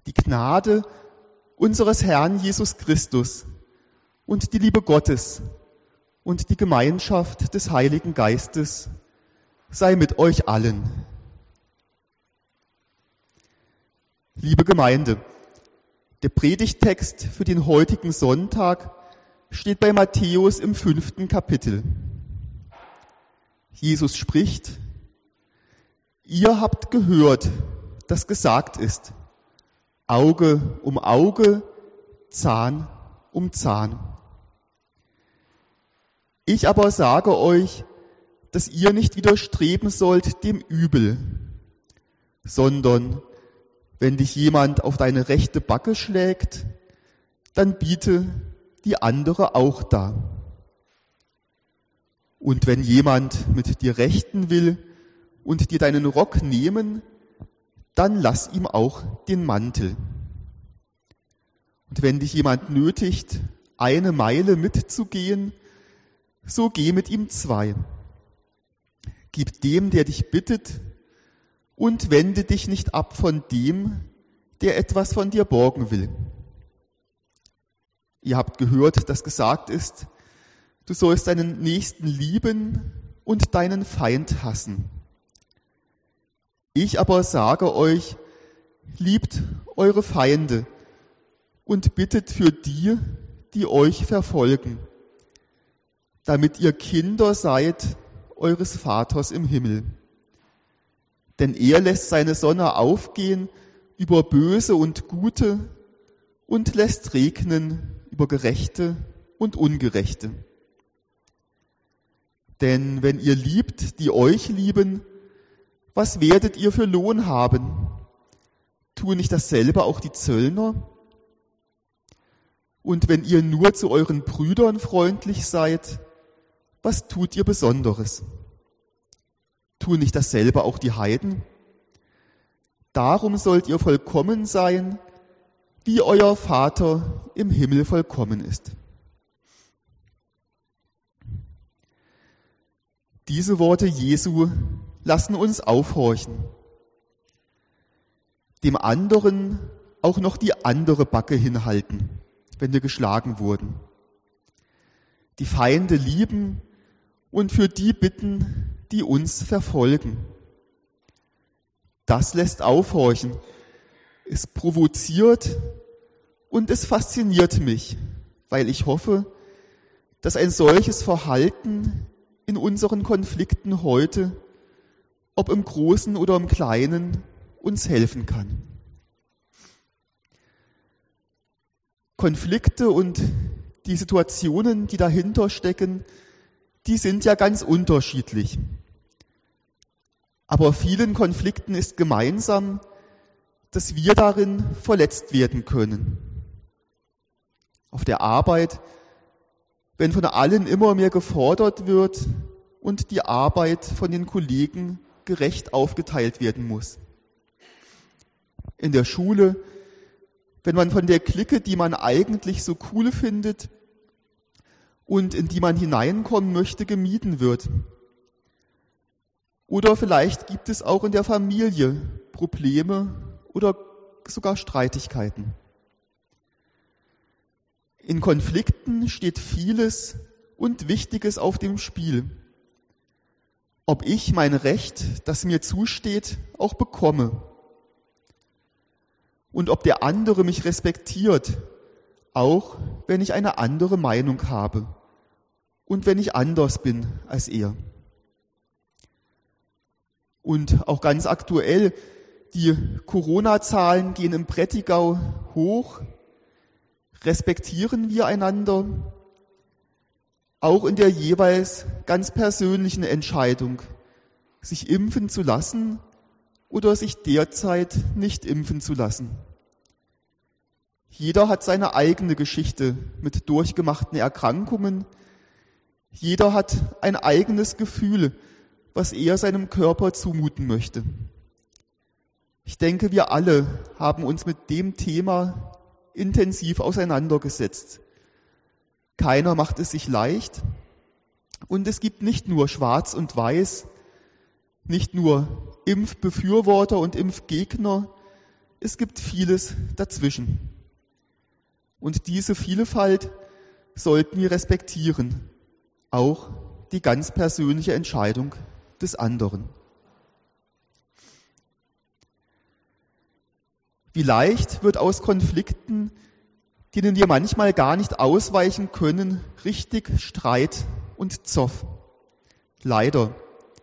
Die Gnade unseres Herrn Jesus Christus und die Liebe Gottes und die Gemeinschaft des Heiligen Geistes sei mit euch allen. Liebe Gemeinde, der Predigttext für den heutigen Sonntag steht bei Matthäus im 5. Kapitel. Jesus spricht: Ihr habt gehört, dass gesagt ist, Auge um Auge, Zahn um Zahn. Ich aber sage euch, dass ihr nicht widerstreben sollt dem Übel, sondern wenn dich jemand auf deine rechte Backe schlägt, dann biete die andere auch dar. Und wenn jemand mit dir rechten will und dir deinen Rock nehmen, dann lass ihm auch den Mantel. Und wenn dich jemand nötigt, 1 Meile mitzugehen, so geh mit ihm 2. Gib dem, der dich bittet, und wende dich nicht ab von dem, der etwas von dir borgen will. Ihr habt gehört, dass gesagt ist, du sollst deinen Nächsten lieben und deinen Feind hassen. Ich aber sage euch, liebt eure Feinde und bittet für die, die euch verfolgen, damit ihr Kinder seid eures Vaters im Himmel. Denn er lässt seine Sonne aufgehen über Böse und Gute und lässt regnen über Gerechte und Ungerechte. Denn wenn ihr liebt, die euch lieben, was werdet ihr für Lohn haben? Tun nicht dasselbe auch die Zöllner? Und wenn ihr nur zu euren Brüdern freundlich seid, was tut ihr Besonderes? Tun nicht dasselbe auch die Heiden? Darum sollt ihr vollkommen sein, wie euer Vater im Himmel vollkommen ist. Diese Worte Jesu lassen uns aufhorchen. Dem anderen auch noch die andere Backe hinhalten, wenn wir geschlagen wurden. Die Feinde lieben und für die bitten, die uns verfolgen. Das lässt aufhorchen. Es provoziert und es fasziniert mich, weil ich hoffe, dass ein solches Verhalten in unseren Konflikten heute, ob im Großen oder im Kleinen, uns helfen kann. Konflikte und die Situationen, die dahinter stecken, die sind ja ganz unterschiedlich. Aber vielen Konflikten ist gemeinsam, dass wir darin verletzt werden können. Auf der Arbeit, wenn von allen immer mehr gefordert wird und die Arbeit von den Kollegen gerecht aufgeteilt werden muss. In der Schule, wenn man von der Clique, die man eigentlich so cool findet und in die man hineinkommen möchte, gemieden wird. Oder vielleicht gibt es auch in der Familie Probleme oder sogar Streitigkeiten. In Konflikten steht vieles und Wichtiges auf dem Spiel. Ob ich mein Recht, das mir zusteht, auch bekomme. Und ob der andere mich respektiert, auch wenn ich eine andere Meinung habe und wenn ich anders bin als er. Und auch ganz aktuell, die Corona-Zahlen gehen im Prättigau hoch. Respektieren wir einander, auch in der jeweils ganz persönlichen Entscheidung, sich impfen zu lassen oder sich derzeit nicht impfen zu lassen. Jeder hat seine eigene Geschichte mit durchgemachten Erkrankungen. Jeder hat ein eigenes Gefühl, was er seinem Körper zumuten möchte. Ich denke, wir alle haben uns mit dem Thema intensiv auseinandergesetzt. Keiner macht es sich leicht und es gibt nicht nur Schwarz und Weiß, nicht nur Impfbefürworter und Impfgegner, es gibt vieles dazwischen. Und diese Vielfalt sollten wir respektieren, auch die ganz persönliche Entscheidung des anderen. Wie leicht wird aus Konflikten, denen wir manchmal gar nicht ausweichen können, richtig Streit und Zoff. Leider.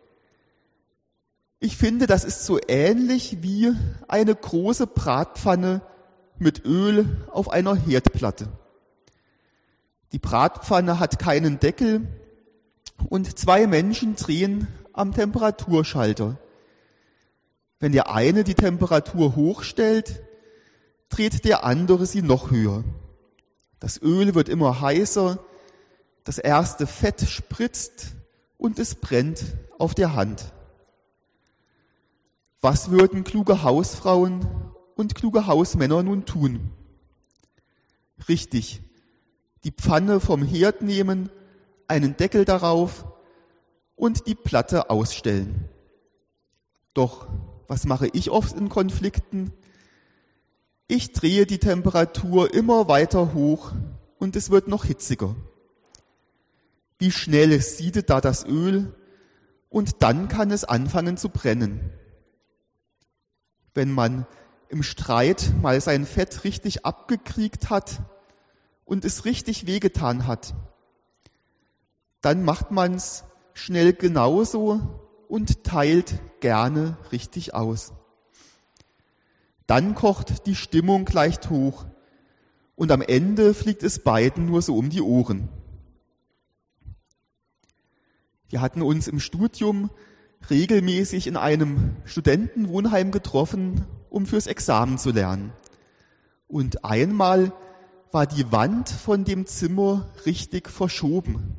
Ich finde, das ist so ähnlich wie eine große Bratpfanne mit Öl auf einer Herdplatte. Die Bratpfanne hat keinen Deckel und 2 Menschen drehen am Temperaturschalter. Wenn der eine die Temperatur hochstellt, dreht der andere sie noch höher. Das Öl wird immer heißer, das erste Fett spritzt und es brennt auf der Hand. Was würden kluge Hausfrauen und kluge Hausmänner nun tun? Richtig, die Pfanne vom Herd nehmen, einen Deckel darauf und die Platte ausstellen. Doch was mache ich oft in Konflikten? Ich drehe die Temperatur immer weiter hoch und es wird noch hitziger. Wie schnell siedet da das Öl und dann kann es anfangen zu brennen. Wenn man im Streit mal sein Fett richtig abgekriegt hat und es richtig wehgetan hat, dann macht man's schnell genauso und teilt gerne richtig aus. Dann kocht die Stimmung leicht hoch und am Ende fliegt es beiden nur so um die Ohren. Wir hatten uns im Studium regelmäßig in einem Studentenwohnheim getroffen, um fürs Examen zu lernen. Und einmal war die Wand von dem Zimmer richtig verschoben.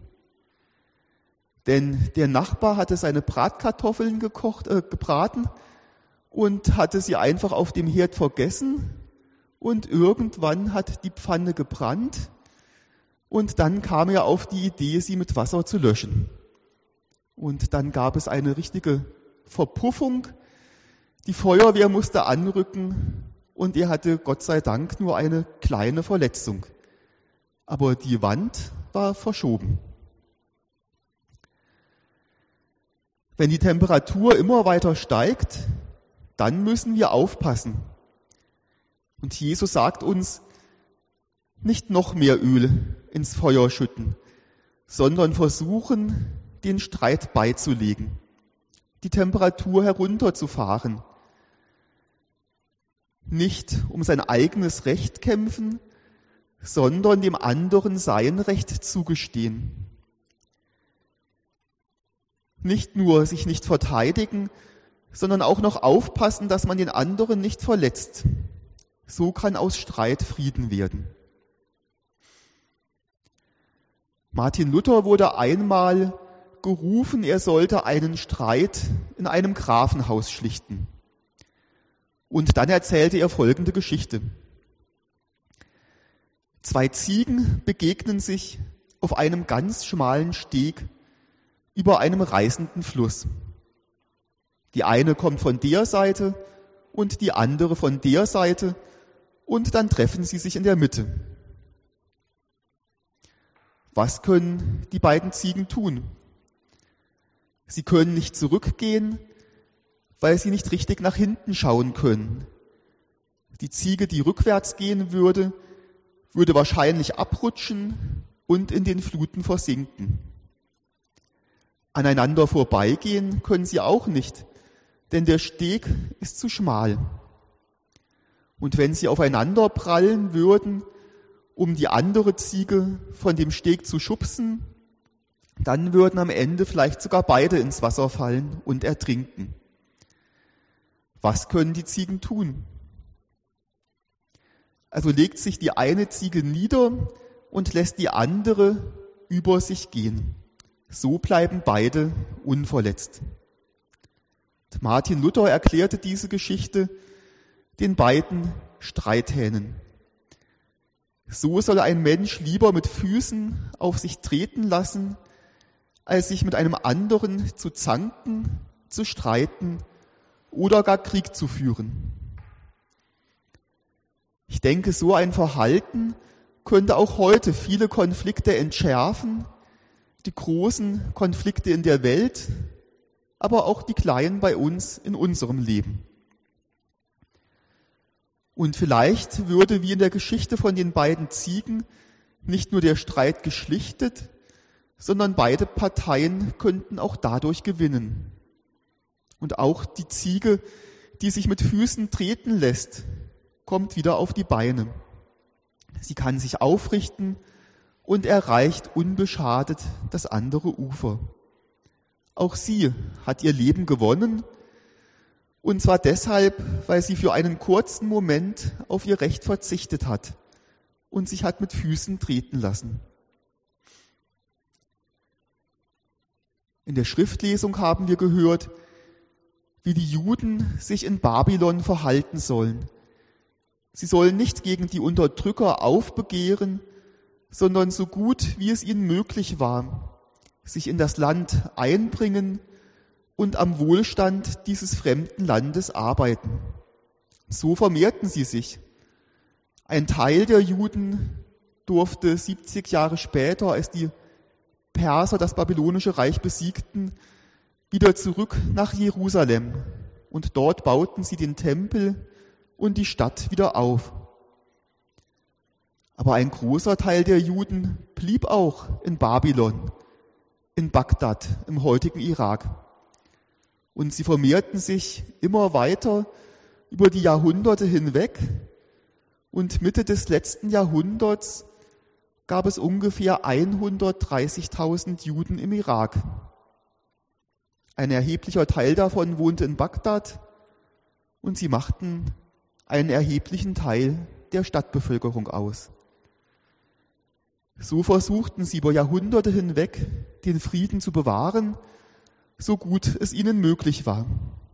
Denn der Nachbar hatte seine Bratkartoffeln gebraten und hatte sie einfach auf dem Herd vergessen und irgendwann hat die Pfanne gebrannt und dann kam er auf die Idee, sie mit Wasser zu löschen. Und dann gab es eine richtige Verpuffung, die Feuerwehr musste anrücken und er hatte Gott sei Dank nur eine kleine Verletzung. Aber die Wand war verschoben. Wenn die Temperatur immer weiter steigt, dann müssen wir aufpassen. Und Jesus sagt uns, nicht noch mehr Öl ins Feuer schütten, sondern versuchen, den Streit beizulegen, die Temperatur herunterzufahren. Nicht um sein eigenes Recht kämpfen, sondern dem anderen sein Recht zugestehen. Nicht nur sich nicht verteidigen, sondern auch noch aufpassen, dass man den anderen nicht verletzt. So kann aus Streit Frieden werden. Martin Luther wurde einmal gerufen, er sollte einen Streit in einem Grafenhaus schlichten. Und dann erzählte er folgende Geschichte. 2 Ziegen begegnen sich auf einem ganz schmalen Steg über einem reißenden Fluss. Die eine kommt von der Seite und die andere von der Seite und dann treffen sie sich in der Mitte. Was können die beiden Ziegen tun? Sie können nicht zurückgehen, weil sie nicht richtig nach hinten schauen können. Die Ziege, die rückwärts gehen würde, würde wahrscheinlich abrutschen und in den Fluten versinken. Aneinander vorbeigehen können sie auch nicht, denn der Steg ist zu schmal. Und wenn sie aufeinander prallen würden, um die andere Ziege von dem Steg zu schubsen, dann würden am Ende vielleicht sogar beide ins Wasser fallen und ertrinken. Was können die Ziegen tun? Also legt sich die eine Ziege nieder und lässt die andere über sich gehen. So bleiben beide unverletzt. Martin Luther erklärte diese Geschichte den beiden Streithähnen. So soll ein Mensch lieber mit Füßen auf sich treten lassen, als sich mit einem anderen zu zanken, zu streiten oder gar Krieg zu führen. denke, so ein Verhalten könnte auch heute viele Konflikte entschärfen, die großen Konflikte in der Welt, aber auch die kleinen bei uns in unserem Leben. Und vielleicht würde, wie in der Geschichte von den beiden Ziegen, nicht nur der Streit geschlichtet, sondern beide Parteien könnten auch dadurch gewinnen. Und auch die Ziege, die sich mit Füßen treten lässt, kommt wieder auf die Beine. Sie kann sich aufrichten und erreicht unbeschadet das andere Ufer. Auch sie hat ihr Leben gewonnen, und zwar deshalb, weil sie für einen kurzen Moment auf ihr Recht verzichtet hat und sich hat mit Füßen treten lassen. In der Schriftlesung haben wir gehört, wie die Juden sich in Babylon verhalten sollen. Sie sollen nicht gegen die Unterdrücker aufbegehren, sondern so gut wie es ihnen möglich war, sich in das Land einbringen und am Wohlstand dieses fremden Landes arbeiten. So vermehrten sie sich. Ein Teil der Juden durfte 70 Jahre später, als die Perser das babylonische Reich besiegten, wieder zurück nach Jerusalem. Und dort bauten sie den Tempel und die Stadt wieder auf. Aber ein großer Teil der Juden blieb auch in Babylon, in Bagdad, im heutigen Irak. Und sie vermehrten sich immer weiter über die Jahrhunderte hinweg. Und Mitte des letzten Jahrhunderts gab es ungefähr 130.000 Juden im Irak. Ein erheblicher Teil davon wohnte in Bagdad und sie machten einen erheblichen Teil der Stadtbevölkerung aus. So versuchten sie über Jahrhunderte hinweg, den Frieden zu bewahren, so gut es ihnen möglich war.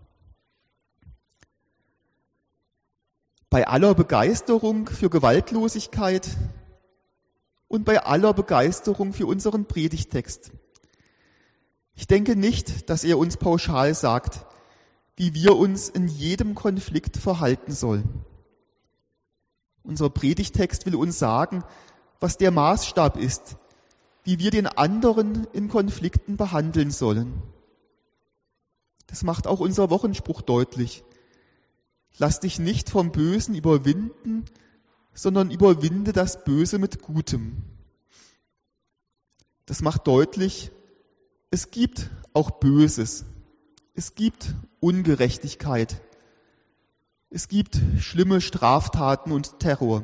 Bei aller Begeisterung für Gewaltlosigkeit und bei aller Begeisterung für unseren Predigtext. Ich denke nicht, dass er uns pauschal sagt, wie wir uns in jedem Konflikt verhalten sollen. Unser Predigtext will uns sagen, was der Maßstab ist, wie wir den anderen in Konflikten behandeln sollen. Das macht auch unser Wochenspruch deutlich. Lass dich nicht vom Bösen überwinden, sondern überwinde das Böse mit Gutem. Das macht deutlich, es gibt auch Böses. Es gibt Ungerechtigkeit. Es gibt schlimme Straftaten und Terror.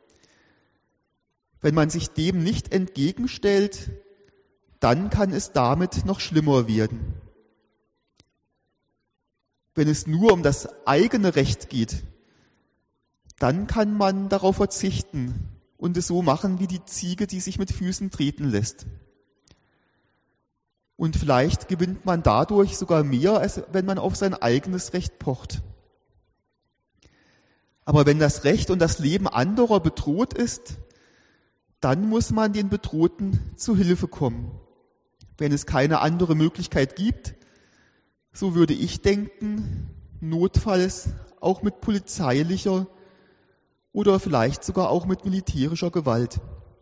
Wenn man sich dem nicht entgegenstellt, dann kann es damit noch schlimmer werden. Wenn es nur um das eigene Recht geht, dann kann man darauf verzichten und es so machen wie die Ziege, die sich mit Füßen treten lässt. Und vielleicht gewinnt man dadurch sogar mehr, als wenn man auf sein eigenes Recht pocht. Aber wenn das Recht und das Leben anderer bedroht ist, dann muss man den Bedrohten zu Hilfe kommen. Wenn es keine andere Möglichkeit gibt, so würde ich denken, notfalls auch mit polizeilicher oder vielleicht sogar auch mit militärischer Gewalt.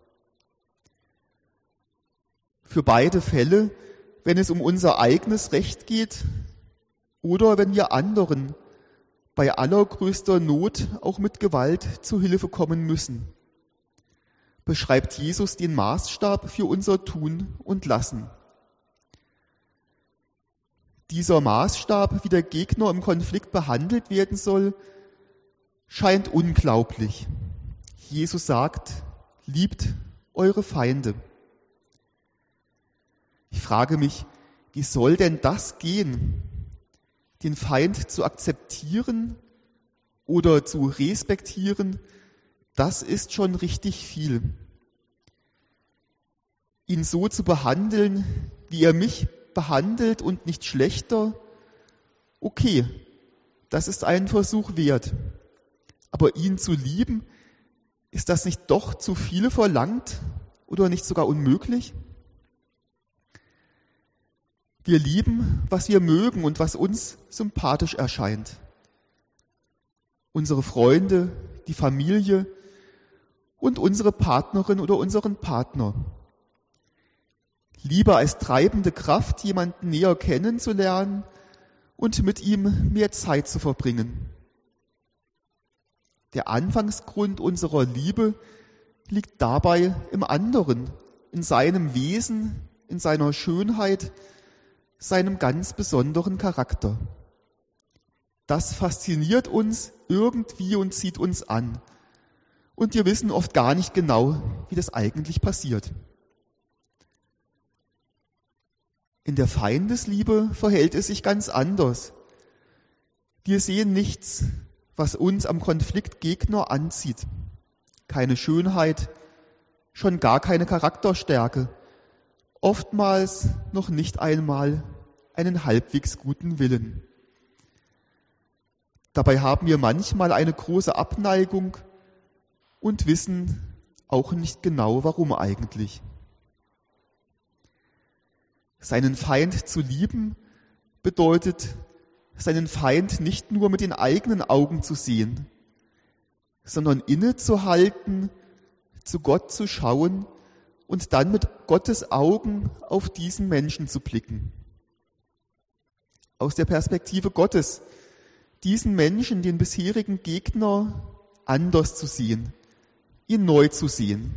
Für beide Fälle, wenn es um unser eigenes Recht geht oder wenn wir anderen bei allergrößter Not auch mit Gewalt zu Hilfe kommen müssen, beschreibt Jesus den Maßstab für unser Tun und Lassen. Dieser Maßstab, wie der Gegner im Konflikt behandelt werden soll, scheint unglaublich. Jesus sagt, liebt eure Feinde. Ich frage mich, wie soll denn das gehen, den Feind zu akzeptieren oder zu respektieren? Das ist schon richtig viel. Ihn so zu behandeln, wie er mich behandelt und nicht schlechter, okay, das ist einen Versuch wert. Aber ihn zu lieben, ist das nicht doch zu viel verlangt oder nicht sogar unmöglich? Wir lieben, was wir mögen und was uns sympathisch erscheint. unsere Freunde, die Familie und unsere Partnerin oder unseren Partner. Liebe als treibende Kraft, jemanden näher kennenzulernen und mit ihm mehr Zeit zu verbringen. Der Anfangsgrund unserer Liebe liegt dabei im anderen, in seinem Wesen, in seiner Schönheit, seinem ganz besonderen Charakter. Das fasziniert uns irgendwie und zieht uns an. Und wir wissen oft gar nicht genau, wie das eigentlich passiert. In der Feindesliebe verhält es sich ganz anders. Wir sehen nichts, was uns am Konfliktgegner anzieht. Keine Schönheit, schon gar keine Charakterstärke, oftmals noch nicht einmal einen halbwegs guten Willen. Dabei haben wir manchmal eine große Abneigung und wissen auch nicht genau, warum eigentlich. Seinen Feind zu lieben bedeutet, seinen Feind nicht nur mit den eigenen Augen zu sehen, sondern innezuhalten, zu Gott zu schauen und dann mit Gottes Augen auf diesen Menschen zu blicken. Aus der Perspektive Gottes, diesen Menschen, den bisherigen Gegner, anders zu sehen, ihn neu zu sehen.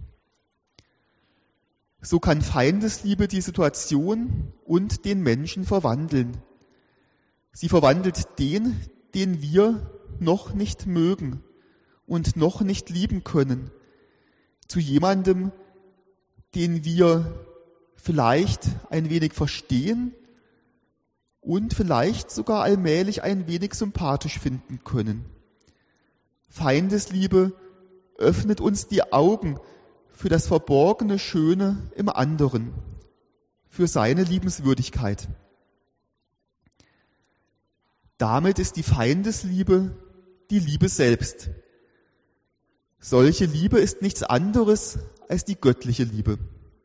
So kann Feindesliebe die Situation und den Menschen verwandeln. Sie verwandelt den, den wir noch nicht mögen und noch nicht lieben können, zu jemandem, den wir vielleicht ein wenig verstehen und vielleicht sogar allmählich ein wenig sympathisch finden können. Feindesliebe öffnet uns die Augen für das verborgene Schöne im anderen, für seine Liebenswürdigkeit. Damit ist die Feindesliebe die Liebe selbst. Solche Liebe ist nichts anderes als die göttliche Liebe.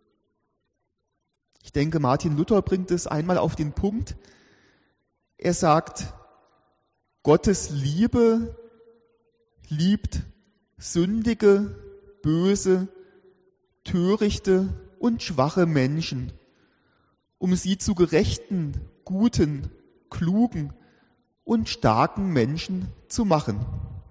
Ich denke, Martin Luther bringt es einmal auf den Punkt. Er sagt, Gottes Liebe liebt sündige, böse, törichte und schwache Menschen, um sie zu gerechten, guten, klugen und starken Menschen zu machen.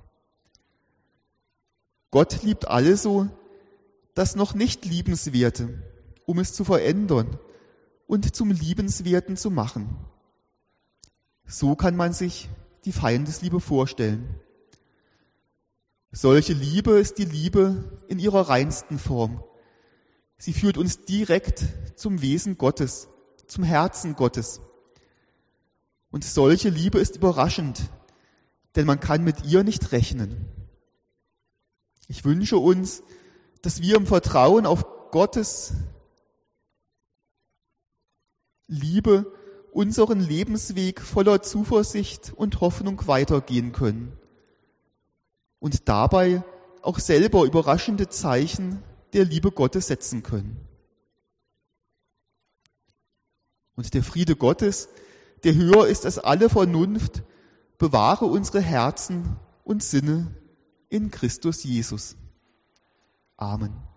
Gott liebt also das noch nicht Liebenswerte, um es zu verändern und zum Liebenswerten zu machen. So kann man sich die Feindesliebe vorstellen. Solche Liebe ist die Liebe in ihrer reinsten Form. Sie führt uns direkt zum Wesen Gottes, zum Herzen Gottes. Und solche Liebe ist überraschend, denn man kann mit ihr nicht rechnen. Ich wünsche uns, dass wir im Vertrauen auf Gottes Liebe unseren Lebensweg voller Zuversicht und Hoffnung weitergehen können und dabei auch selber überraschende Zeichen der Liebe Gottes setzen können. Und der Friede Gottes, der höher ist als alle Vernunft, bewahre unsere Herzen und Sinne in Christus Jesus. Amen.